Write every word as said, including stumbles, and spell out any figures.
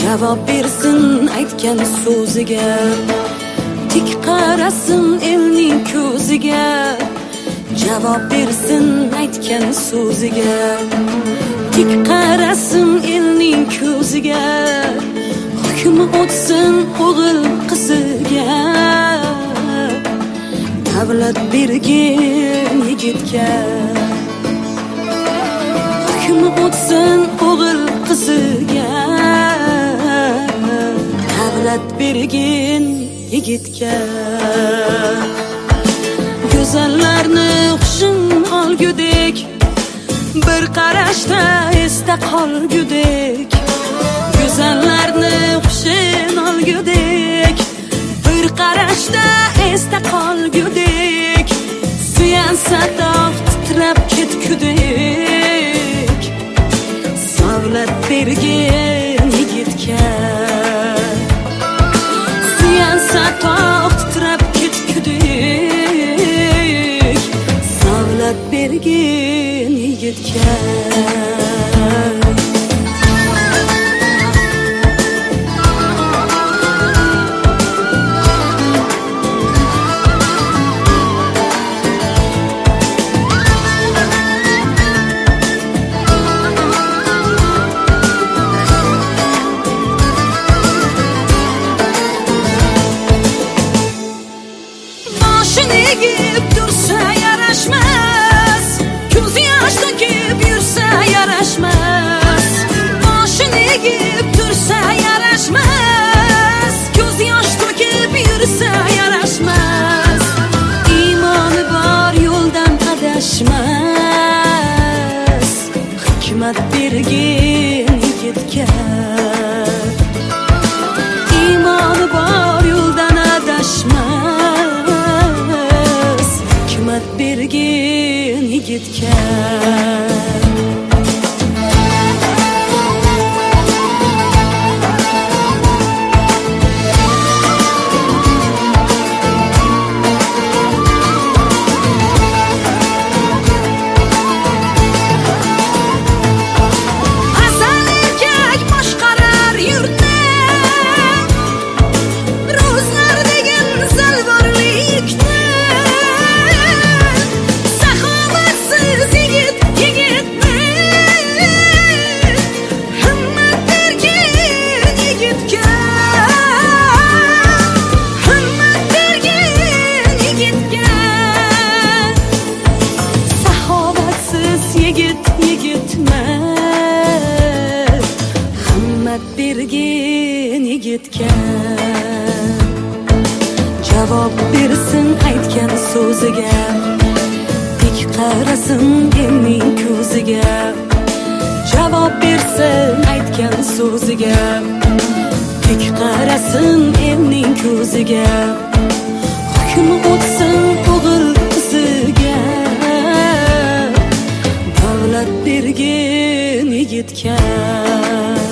javob bersin aytgan so'ziga, tik qarasin elning ko'ziga, javob bersin aytgan so'ziga, tik qarasin elning ko'ziga, hukmi o'tsin o'g'il qiziga, davlat bergin yigitga, hukmi o'tsin o'g'il qiziga, davlat bergin yigitga. Go'zallarni hushin olgudek, bir qarashda esda qolgudek, go'zallarni hushin olgudek, bir qarashda esda qolgudek, suyansa tog' titrab ketgudek, savlat bergin yigitga, suyansa tog' titrab ketgudek, savlat bergin yigitga. Egib tursa yarashmas, ko'z yosh to'kib yursa yarashmas. Boshini egib tursa yarashmas, ko'z yosh to'kib yursa yarashmas. Iymoni bor yo'ldan adashmas, hikmat bergin yigitga, iymoni bor yo'ldan adashmas, bergin yigitga. Asal erkak boshqarar yurtni, ro'zlar degan zalvorlikni, bergin yigitga, javob bersin aytgan so'ziga, tik qarasin elning ko'ziga, javob bersin aytgan so'ziga, tik qarasin elning ko'ziga, hukmi o'tsin o'g'il qiziga, davlat bergin yigitga.